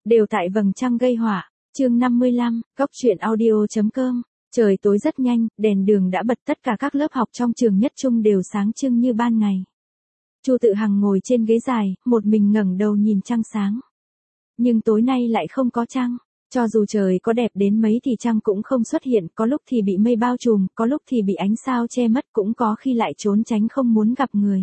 Đều tại vầng trăng gây họa. Chương 55, Góc truyện audio.com. Trời tối rất nhanh, đèn đường đã bật, tất cả các lớp học trong trường nhất trung đều sáng trưng như ban ngày. Chu Tự Hằng ngồi trên ghế dài, một mình ngẩng đầu nhìn trăng sáng. Nhưng tối nay lại không có trăng. Cho dù trời có đẹp đến mấy thì trăng cũng không xuất hiện, có lúc thì bị mây bao trùm, có lúc thì bị ánh sao che mất, cũng có khi lại trốn tránh không muốn gặp người.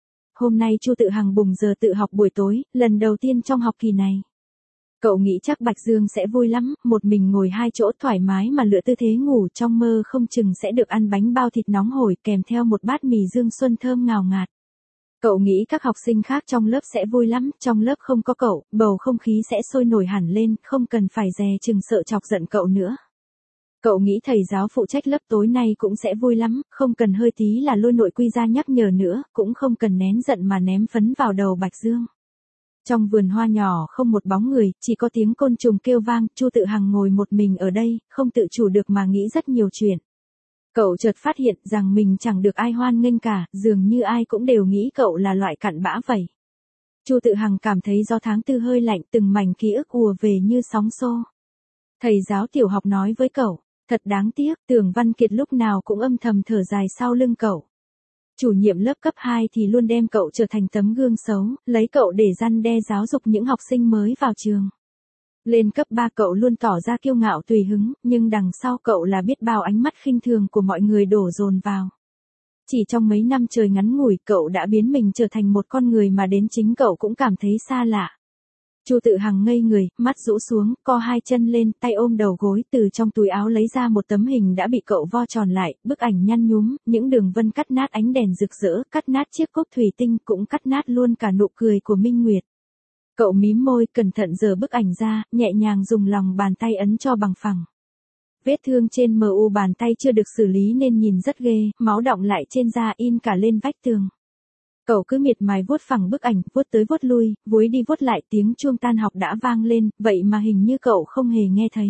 Hôm nay Chu Tự Hằng bùng giờ tự học buổi tối, lần đầu tiên trong học kỳ này. Cậu nghĩ chắc Bạch Dương sẽ vui lắm, một mình ngồi hai chỗ thoải mái mà lựa tư thế ngủ, trong mơ không chừng sẽ được ăn bánh bao thịt nóng hổi kèm theo một bát mì Dương Xuân thơm ngào ngạt. Cậu nghĩ các học sinh khác trong lớp sẽ vui lắm, trong lớp không có cậu, bầu không khí sẽ sôi nổi hẳn lên, không cần phải dè chừng sợ chọc giận cậu nữa. Cậu nghĩ thầy giáo phụ trách lớp tối nay cũng sẽ vui lắm, không cần hơi tí là lôi nội quy ra nhắc nhở nữa, cũng không cần nén giận mà ném phấn vào đầu Bạch Dương. Trong vườn hoa nhỏ không một bóng người, chỉ có tiếng côn trùng kêu vang, Chu Tự Hằng ngồi một mình ở đây, không tự chủ được mà nghĩ rất nhiều chuyện. Cậu chợt phát hiện rằng mình chẳng được ai hoan nghênh cả, dường như ai cũng đều nghĩ cậu là loại cặn bã vậy. Chu Tự Hằng cảm thấy gió tháng tư hơi lạnh, từng mảnh ký ức ùa về như sóng xô. Thầy giáo tiểu học nói với cậu, thật đáng tiếc, Tưởng Văn Kiệt lúc nào cũng âm thầm thở dài sau lưng cậu. Chủ nhiệm lớp cấp 2 thì luôn đem cậu trở thành tấm gương xấu, lấy cậu để răn đe giáo dục những học sinh mới vào trường. Lên cấp 3 cậu luôn tỏ ra kiêu ngạo tùy hứng, nhưng đằng sau cậu là biết bao ánh mắt khinh thường của mọi người đổ dồn vào. Chỉ trong mấy năm trời ngắn ngủi cậu đã biến mình trở thành một con người mà đến chính cậu cũng cảm thấy xa lạ. Chu Tự Hằng ngây người, mắt rũ xuống, co hai chân lên, tay ôm đầu gối, từ trong túi áo lấy ra một tấm hình đã bị cậu vo tròn lại, bức ảnh nhăn nhúm, những đường vân cắt nát ánh đèn rực rỡ, cắt nát chiếc cốc thủy tinh, cũng cắt nát luôn cả nụ cười của Minh Nguyệt. Cậu mím môi, cẩn thận giở bức ảnh ra, nhẹ nhàng dùng lòng bàn tay ấn cho bằng phẳng. Vết thương trên mu bàn tay chưa được xử lý nên nhìn rất ghê, máu đọng lại trên da in cả lên vách tường. Cậu cứ miệt mài vuốt phẳng bức ảnh, vuốt tới vuốt lui, vuối đi vuốt lại, tiếng chuông tan học đã vang lên, vậy mà hình như cậu không hề nghe thấy.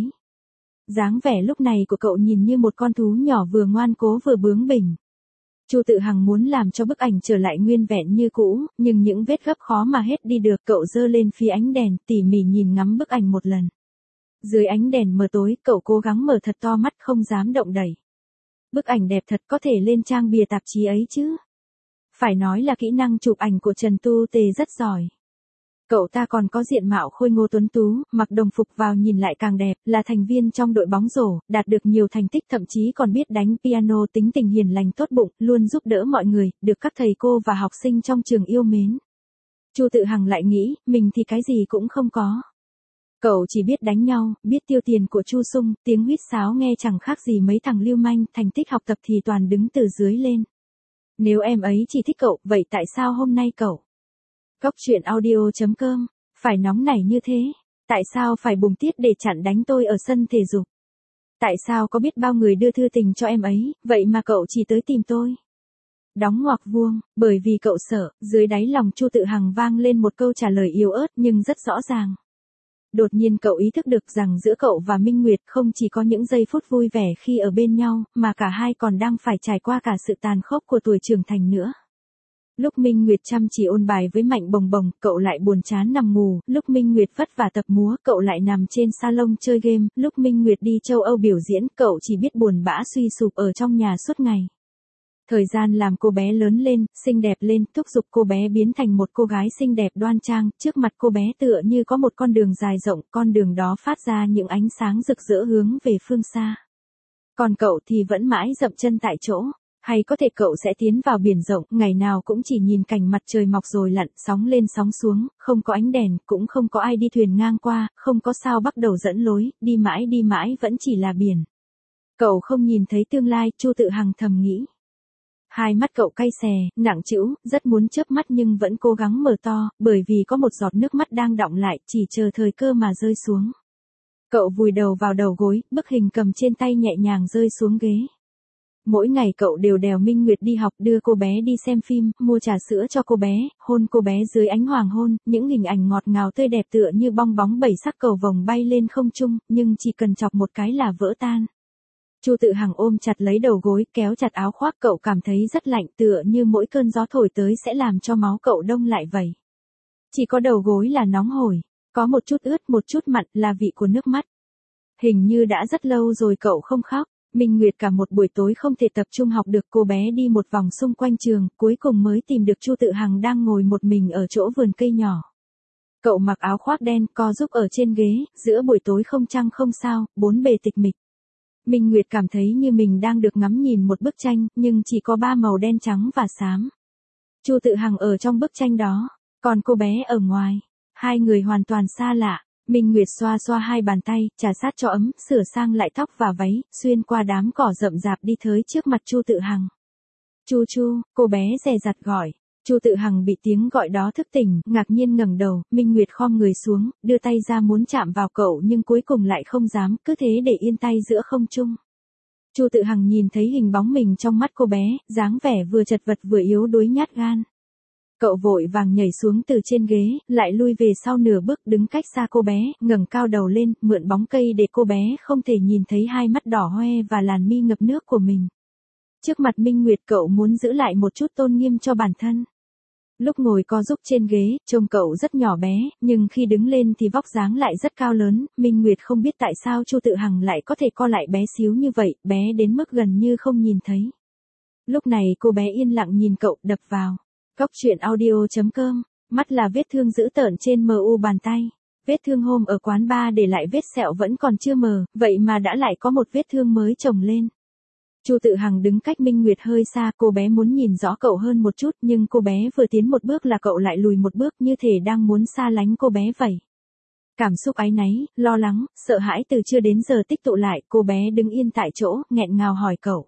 Dáng vẻ lúc này của cậu nhìn như một con thú nhỏ vừa ngoan cố vừa bướng bỉnh. Chu Tự Hằng muốn làm cho bức ảnh trở lại nguyên vẹn như cũ, nhưng những vết gấp khó mà hết đi được. Cậu giơ lên phía ánh đèn, tỉ mỉ nhìn ngắm bức ảnh một lần. Dưới ánh đèn mờ tối, cậu cố gắng mở thật to mắt không dám động đậy. Bức ảnh đẹp thật, có thể lên trang bìa tạp chí ấy chứ. Phải nói là kỹ năng chụp ảnh của Trần Tu Tề rất giỏi. Cậu ta còn có diện mạo khôi ngô tuấn tú, mặc đồng phục vào nhìn lại càng đẹp, là thành viên trong đội bóng rổ, đạt được nhiều thành tích, thậm chí còn biết đánh piano, tính tình hiền lành tốt bụng, luôn giúp đỡ mọi người, được các thầy cô và học sinh trong trường yêu mến. Chu Tự Hằng lại nghĩ, mình thì cái gì cũng không có. Cậu chỉ biết đánh nhau, biết tiêu tiền của Chu Sung, tiếng huýt sáo nghe chẳng khác gì mấy thằng lưu manh, thành tích học tập thì toàn đứng từ dưới lên. Nếu em ấy chỉ thích cậu, vậy tại sao hôm nay cậu? Góc truyện audio.com, phải nóng nảy như thế? Tại sao phải bùng tiết để chặn đánh tôi ở sân thể dục? Tại sao có biết bao người đưa thư tình cho em ấy, vậy mà cậu chỉ tới tìm tôi? Đóng ngoặc vuông, bởi vì cậu sợ, dưới đáy lòng Chu Tự Hằng vang lên một câu trả lời yếu ớt nhưng rất rõ ràng. Đột nhiên cậu ý thức được rằng giữa cậu và Minh Nguyệt không chỉ có những giây phút vui vẻ khi ở bên nhau, mà cả hai còn đang phải trải qua cả sự tàn khốc của tuổi trưởng thành nữa. Lúc Minh Nguyệt chăm chỉ ôn bài với Mạnh Bồng Bồng, cậu lại buồn chán nằm ngủ, lúc Minh Nguyệt vất vả tập múa, cậu lại nằm trên salon chơi game, lúc Minh Nguyệt đi châu Âu biểu diễn, cậu chỉ biết buồn bã suy sụp ở trong nhà suốt ngày. Thời gian làm cô bé lớn lên, xinh đẹp lên, thúc giục cô bé biến thành một cô gái xinh đẹp đoan trang, trước mặt cô bé tựa như có một con đường dài rộng, con đường đó phát ra những ánh sáng rực rỡ hướng về phương xa. Còn cậu thì vẫn mãi dậm chân tại chỗ, hay có thể cậu sẽ tiến vào biển rộng, ngày nào cũng chỉ nhìn cảnh mặt trời mọc rồi lặn, sóng lên sóng xuống, không có ánh đèn, cũng không có ai đi thuyền ngang qua, không có sao bắt đầu dẫn lối, đi mãi vẫn chỉ là biển. Cậu không nhìn thấy tương lai, Chu Tự Hằng thầm nghĩ. Hai mắt cậu cay xè, nặng trĩu, rất muốn chớp mắt nhưng vẫn cố gắng mở to, bởi vì có một giọt nước mắt đang đọng lại, chỉ chờ thời cơ mà rơi xuống. Cậu vùi đầu vào đầu gối, bức hình cầm trên tay nhẹ nhàng rơi xuống ghế. Mỗi ngày cậu đều đèo Minh Nguyệt đi học, đưa cô bé đi xem phim, mua trà sữa cho cô bé, hôn cô bé dưới ánh hoàng hôn, những hình ảnh ngọt ngào tươi đẹp tựa như bong bóng bảy sắc cầu vồng bay lên không trung, nhưng chỉ cần chọc một cái là vỡ tan. Chu Tự Hằng ôm chặt lấy đầu gối, kéo chặt áo khoác, cậu cảm thấy rất lạnh, tựa như mỗi cơn gió thổi tới sẽ làm cho máu cậu đông lại vậy. Chỉ có đầu gối là nóng hổi. Có một chút ướt một chút mặn là vị của nước mắt. Hình như đã rất lâu rồi cậu không khóc. Minh Nguyệt cả một buổi tối không thể tập trung học được, cô bé đi một vòng xung quanh trường, cuối cùng mới tìm được Chu Tự Hằng đang ngồi một mình ở chỗ vườn cây nhỏ. Cậu mặc áo khoác đen, co giúp ở trên ghế, giữa buổi tối không trăng không sao, bốn bề tịch mịch. Minh Nguyệt cảm thấy như mình đang được ngắm nhìn một bức tranh, nhưng chỉ có ba màu đen trắng và xám. Chu Tự Hằng ở trong bức tranh đó, còn cô bé ở ngoài. Hai người hoàn toàn xa lạ. Minh Nguyệt xoa xoa hai bàn tay, trà sát cho ấm, sửa sang lại tóc và váy, xuyên qua đám cỏ rậm rạp đi tới trước mặt Chu Tự Hằng. Chu Chu, cô bé dè dặt gọi. Chu Tự Hằng bị tiếng gọi đó thức tỉnh, ngạc nhiên ngẩng đầu, Minh Nguyệt khom người xuống, đưa tay ra muốn chạm vào cậu nhưng cuối cùng lại không dám, cứ thế để yên tay giữa không trung. Chu Tự Hằng nhìn thấy hình bóng mình trong mắt cô bé, dáng vẻ vừa chật vật vừa yếu đuối nhát gan. Cậu vội vàng nhảy xuống từ trên ghế, lại lui về sau nửa bước đứng cách xa cô bé, ngẩng cao đầu lên, mượn bóng cây để cô bé không thể nhìn thấy hai mắt đỏ hoe và làn mi ngập nước của mình. Trước mặt Minh Nguyệt cậu muốn giữ lại một chút tôn nghiêm cho bản thân. Lúc ngồi co giúp trên ghế, trông cậu rất nhỏ bé, nhưng khi đứng lên thì vóc dáng lại rất cao lớn, Minh Nguyệt không biết tại sao Chu Tự Hằng lại có thể co lại bé xíu như vậy, bé đến mức gần như không nhìn thấy. Lúc này cô bé yên lặng nhìn cậu, đập vào. Góc truyện audio.com, mắt là vết thương dữ tợn trên mu bàn tay. Vết thương hôm ở quán bar để lại vết sẹo vẫn còn chưa mờ, vậy mà đã lại có một vết thương mới chồng lên. Chu Tự Hằng đứng cách Minh Nguyệt hơi xa, cô bé muốn nhìn rõ cậu hơn một chút nhưng cô bé vừa tiến một bước là cậu lại lùi một bước như thể đang muốn xa lánh cô bé vậy. Cảm xúc áy náy, lo lắng, sợ hãi từ trưa đến giờ tích tụ lại, cô bé đứng yên tại chỗ, nghẹn ngào hỏi cậu.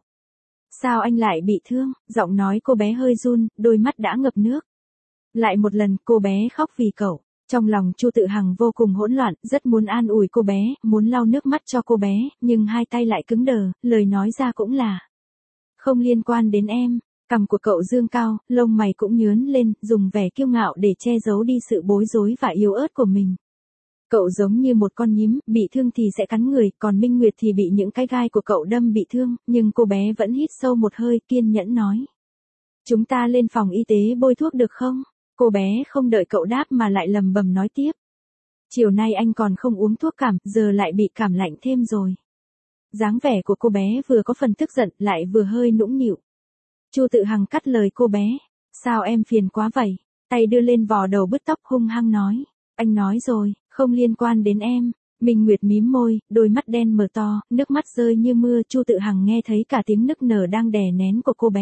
Sao anh lại bị thương? Giọng nói cô bé hơi run, đôi mắt đã ngập nước. Lại một lần, cô bé khóc vì cậu. Trong lòng Chu Tự Hằng vô cùng hỗn loạn, rất muốn an ủi cô bé, muốn lau nước mắt cho cô bé, nhưng hai tay lại cứng đờ, lời nói ra cũng là không liên quan đến em. Cằm của cậu dương cao, lông mày cũng nhướn lên, dùng vẻ kiêu ngạo để che giấu đi sự bối rối và yếu ớt của mình. Cậu giống như một con nhím, bị thương thì sẽ cắn người, còn Minh Nguyệt thì bị những cái gai của cậu đâm bị thương, nhưng cô bé vẫn hít sâu một hơi, kiên nhẫn nói. Chúng ta lên phòng y tế bôi thuốc được không? Cô bé không đợi cậu đáp mà lại lầm bầm nói tiếp. Chiều nay anh còn không uống thuốc cảm, giờ lại bị cảm lạnh thêm rồi. Dáng vẻ của cô bé vừa có phần tức giận, lại vừa hơi nũng nịu. Chu Tự Hằng cắt lời cô bé. Sao em phiền quá vậy? Tay đưa lên vò đầu bứt tóc hung hăng nói. Anh nói rồi, không liên quan đến em. Minh Nguyệt mím môi, đôi mắt đen mở to, nước mắt rơi như mưa. Chu Tự Hằng nghe thấy cả tiếng nức nở đang đè nén của cô bé.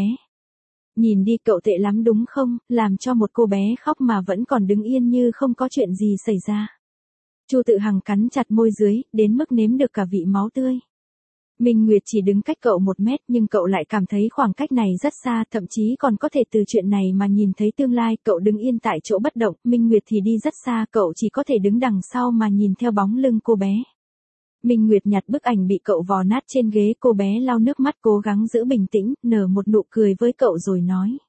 Nhìn đi cậu tệ lắm đúng không, làm cho một cô bé khóc mà vẫn còn đứng yên như không có chuyện gì xảy ra. Chu Tự Hằng cắn chặt môi dưới, đến mức nếm được cả vị máu tươi. Minh Nguyệt chỉ đứng cách cậu 1 mét nhưng cậu lại cảm thấy khoảng cách này rất xa, thậm chí còn có thể từ chuyện này mà nhìn thấy tương lai. Cậu đứng yên tại chỗ bất động, Minh Nguyệt thì đi rất xa, cậu chỉ có thể đứng đằng sau mà nhìn theo bóng lưng cô bé. Minh Nguyệt nhặt bức ảnh bị cậu vò nát trên ghế, cô bé lau nước mắt cố gắng giữ bình tĩnh, nở một nụ cười với cậu rồi nói.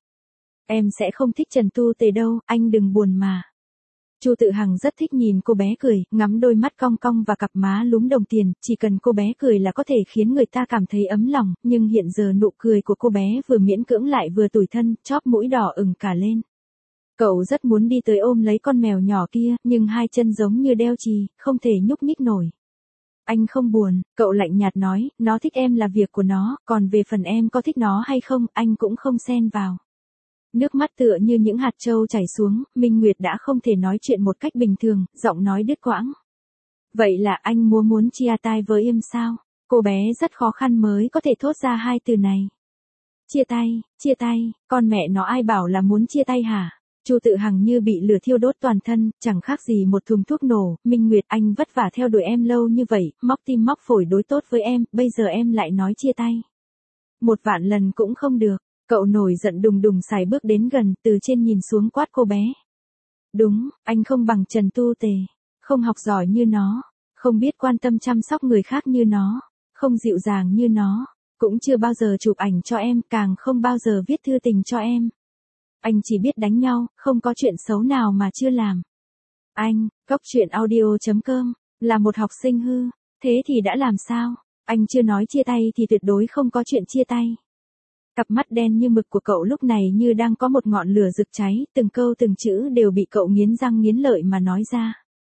Em sẽ không thích Trần Tu Tề đâu, anh đừng buồn mà. Chu Tự Hằng rất thích nhìn cô bé cười, ngắm đôi mắt cong cong và cặp má lúm đồng tiền, chỉ cần cô bé cười là có thể khiến người ta cảm thấy ấm lòng, nhưng hiện giờ nụ cười của cô bé vừa miễn cưỡng lại vừa tủi thân, chóp mũi đỏ ửng cả lên. Cậu rất muốn đi tới ôm lấy con mèo nhỏ kia, nhưng hai chân giống như đeo chì, không thể nhúc nhích nổi. Anh không buồn, cậu lạnh nhạt nói, nó thích em là việc của nó, còn về phần em có thích nó hay không, anh cũng không xen vào. Nước mắt tựa như những hạt châu chảy xuống, Minh Nguyệt đã không thể nói chuyện một cách bình thường, giọng nói đứt quãng. Vậy là anh muốn chia tay với em sao? Cô bé rất khó khăn mới có thể thốt ra hai từ này. Chia tay, con mẹ nó ai bảo là muốn chia tay hả? Chu Tự Hằng như bị lửa thiêu đốt toàn thân, chẳng khác gì một thùng thuốc nổ. Minh Nguyệt, anh vất vả theo đuổi em lâu như vậy, móc tim móc phổi đối tốt với em, bây giờ em lại nói chia tay. 1.000.000 lần cũng không được. Cậu nổi giận đùng đùng sải bước đến gần, từ trên nhìn xuống quát cô bé. Đúng, anh không bằng Trần Tu Tề, không học giỏi như nó, không biết quan tâm chăm sóc người khác như nó, không dịu dàng như nó, cũng chưa bao giờ chụp ảnh cho em, càng không bao giờ viết thư tình cho em. Anh chỉ biết đánh nhau, không có chuyện xấu nào mà chưa làm. Anh, góc truyện audio.com, là một học sinh hư, thế thì đã làm sao? Anh chưa nói chia tay thì tuyệt đối không có chuyện chia tay. Cặp mắt đen như mực của cậu lúc này như đang có một ngọn lửa rực cháy, từng câu từng chữ đều bị cậu nghiến răng nghiến lợi mà nói ra.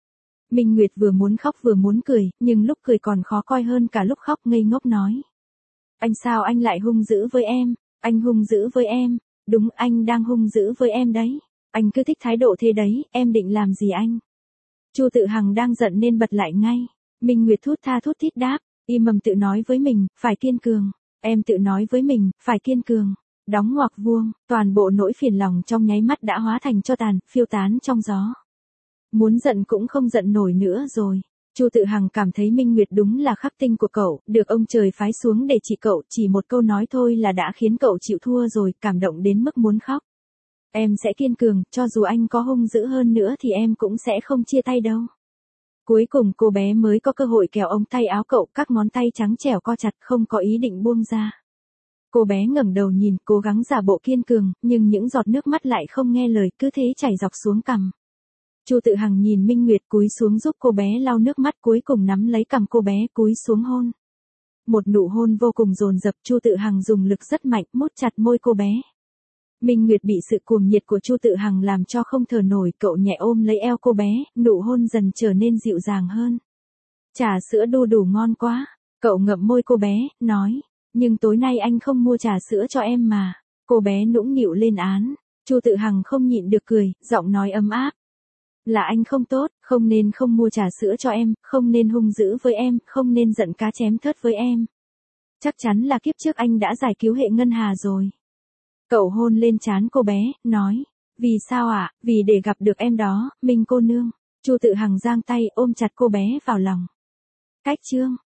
Minh Nguyệt vừa muốn khóc vừa muốn cười, nhưng lúc cười còn khó coi hơn cả lúc khóc, ngây ngốc nói. Anh sao anh lại hung dữ với em? Anh hung dữ với em? Đúng, anh đang hung dữ với em đấy. Anh cứ thích thái độ thế đấy, em định làm gì anh? Chu Tự Hằng đang giận nên bật lại ngay. Minh Nguyệt thút tha thút thít đáp, im mầm tự nói với mình, phải kiên cường. Em tự nói với mình, phải kiên cường. Đóng ngoặc vuông, toàn bộ nỗi phiền lòng trong nháy mắt đã hóa thành tro tàn, phiêu tán trong gió. Muốn giận cũng không giận nổi nữa rồi. Chu Tự Hằng cảm thấy Minh Nguyệt đúng là khắc tinh của cậu, được ông trời phái xuống để chỉ cậu, chỉ một câu nói thôi là đã khiến cậu chịu thua rồi, cảm động đến mức muốn khóc. Em sẽ kiên cường, cho dù anh có hung dữ hơn nữa thì em cũng sẽ không chia tay đâu. Cuối cùng cô bé mới có cơ hội kéo ống tay áo cậu, các ngón tay trắng trẻo co chặt, không có ý định buông ra. Cô bé ngẩng đầu nhìn, cố gắng giả bộ kiên cường, nhưng những giọt nước mắt lại không nghe lời, cứ thế chảy dọc xuống cằm. Chu Tự Hằng nhìn Minh Nguyệt cúi xuống giúp cô bé lau nước mắt, cuối cùng nắm lấy cằm cô bé cúi xuống hôn. Một nụ hôn vô cùng dồn dập, Chu Tự Hằng dùng lực rất mạnh, mút chặt môi cô bé. Minh Nguyệt bị sự cuồng nhiệt của Chu Tự Hằng làm cho không thở nổi, cậu nhẹ ôm lấy eo cô bé, nụ hôn dần trở nên dịu dàng hơn. Trà sữa đu đủ ngon quá, cậu ngậm môi cô bé, nói, nhưng tối nay anh không mua trà sữa cho em mà. Cô bé nũng nịu lên án, Chu Tự Hằng không nhịn được cười, giọng nói ấm áp. Là anh không tốt, không nên không mua trà sữa cho em, không nên hung dữ với em, không nên giận cá chém thớt với em. Chắc chắn là kiếp trước anh đã giải cứu hệ ngân hà rồi. Cậu hôn lên trán cô bé, nói, vì sao ạ? Vì để gặp được em đó, Minh cô nương. Chu Tự Hằng giang tay ôm chặt cô bé vào lòng. Cách chương